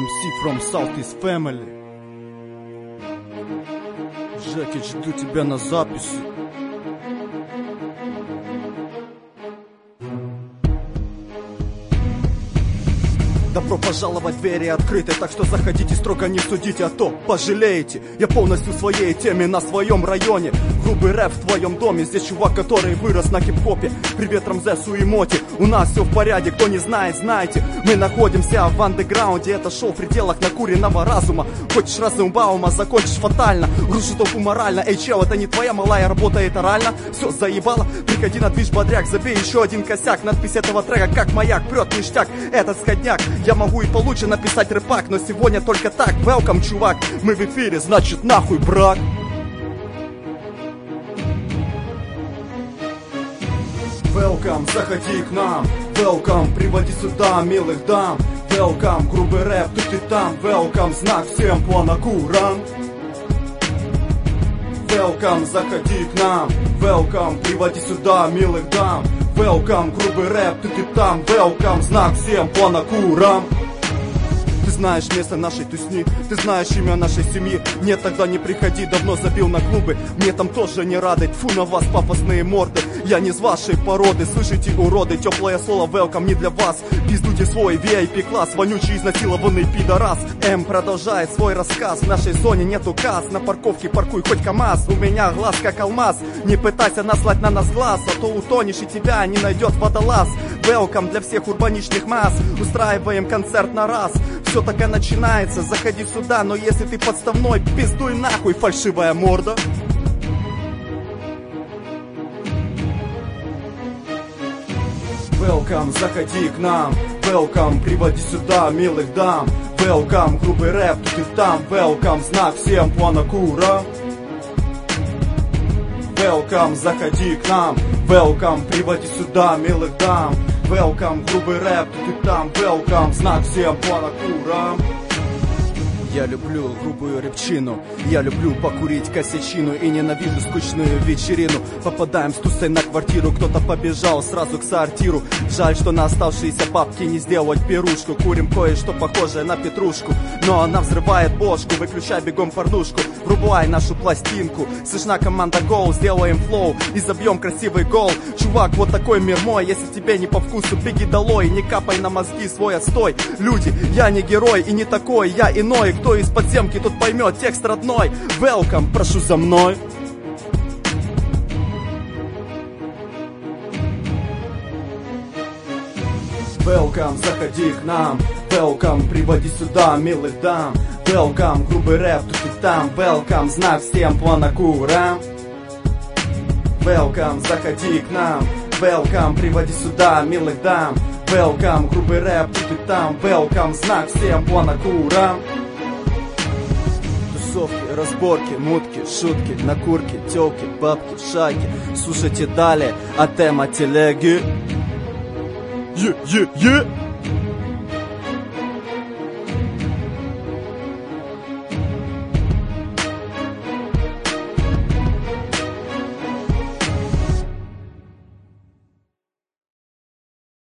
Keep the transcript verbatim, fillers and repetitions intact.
си from Southeast Family. Джеки, жду тебя на записи. Добро пожаловать, двери открыты, так что заходите, строго не судите, а то пожалеете. Я полностью в своей теме, на своем районе. Грубый рэп в твоем доме, здесь чувак, который вырос на хип-хопе. Привет Рамзесу и Моти, у нас все в порядке, кто не знает, знаете. Мы находимся в андеграунде, это шоу в пределах накуренного разума. Хочешь Розенбаума, закончишь фатально, грушу толпу морально. Эй, чел, это не твоя малая работа, это реально. Все, заебало, приходи на движ, бодряк, забей еще один косяк. Надпись этого трека как маяк, прет ништяк, этот сходняк. Я могу и получше написать рэпак, но сегодня только так. Welcome, чувак, мы в эфире, значит нахуй брак. Welcome, заходи к нам. Welcome, приводи сюда милых дам. Welcome, грубый рэп, тут и там. Welcome, знак всем планокурам. Welcome, заходи к нам. Welcome, приводи сюда милых дам. Welcome, грубый рэп, тут и там. Welcome, знак всем планокурам. Ты знаешь место нашей тусни, ты знаешь имя нашей семьи. Нет, тогда не приходи, давно забил на клубы. Мне там тоже не рады, тьфу на вас пафосные морды. Я не с вашей породы, слышите, уроды. Теплое слово welcome не для вас. Пиздуйте свой ви ай пи класс, вонючий изнасилованный пидорас. М продолжает свой рассказ, в нашей зоне нет указ. На парковке паркуй хоть КамАЗ, у меня глаз как алмаз. Не пытайся наслать на нас глаз, а то утонешь и тебя не найдет водолаз. Welcome для всех урбаничных масс, устраиваем концерт на раз. Все так и начинается, заходи сюда, но если ты подставной, пиздуй нахуй, фальшивая морда. Welcome, заходи к нам. Welcome, приводи сюда милых дам. Welcome, грубый рэп, тут и там. Welcome, знак всем планокурам. Welcome, заходи к нам. Welcome, приводи сюда милых дам. Welcome, грубый рэп, тут и там. Welcome, знак всем планокурам. Я люблю грубую рэпчину, я люблю покурить косячину и ненавижу скучную вечерину. Попадаем с тусой на квартиру, кто-то побежал сразу к сортиру. Жаль, что на оставшиеся бабки не сделать пирушку. Курим кое-что похожее на петрушку, но она взрывает бошку. Выключай бегом порнушку, врубай нашу пластинку. Слышна команда гоу, сделаем флоу и забьем красивый гол. Чувак, вот такой мир мой, если тебе не по вкусу, беги долой. Не капай на мозги свой отстой. Люди, я не герой и не такой, я иной. Кто из подземки тут поймет текст родной? Welcome, прошу за мной. Welcome, заходи к нам. Welcome, приводи сюда милых дам. Welcome, грубый рэп, тут и там. Welcome, знак всем планокурам. Welcome, заходи к нам. Welcome, приводи сюда милых дам. Welcome, грубый рэп, тут и там. Welcome, знак всем планокурам. Тусовки, разборки, мутки, шутки, накурки, тёлки, бабки, шайки. Слушайте далее, а тема телеги. Е-е-е!